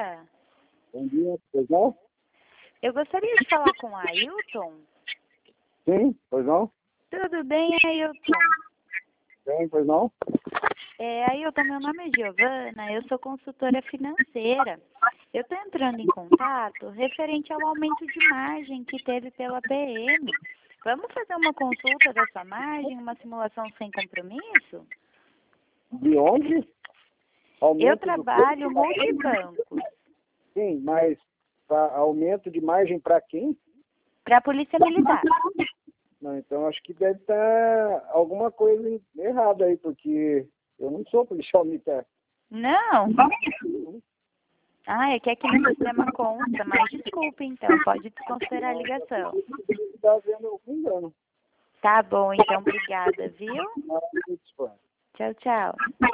dia. Bom dia, pois não? Eu gostaria de falar com o Ailton. Sim, pois não? Tudo bem, Ailton? Bem, pois não? Ailton, meu nome é Giovana, eu sou consultora financeira. Eu estou entrando em contato referente ao aumento de margem que teve pela PM. Vamos fazer uma consulta da sua margem, uma simulação sem compromisso? De onde? Aumento Eu trabalho multibancos. Sim, mas aumento de margem para quem? Para a Polícia Militar. Não, então acho que deve estar alguma coisa errada aí, porque eu não sou policial militar. Não? É que aqui no sistema consta, mas desculpe então, pode desconsiderar a ligação. Está havendo algum engano. Tá bom, então, obrigada, viu? Nada disso, pô. Tchau, tchau.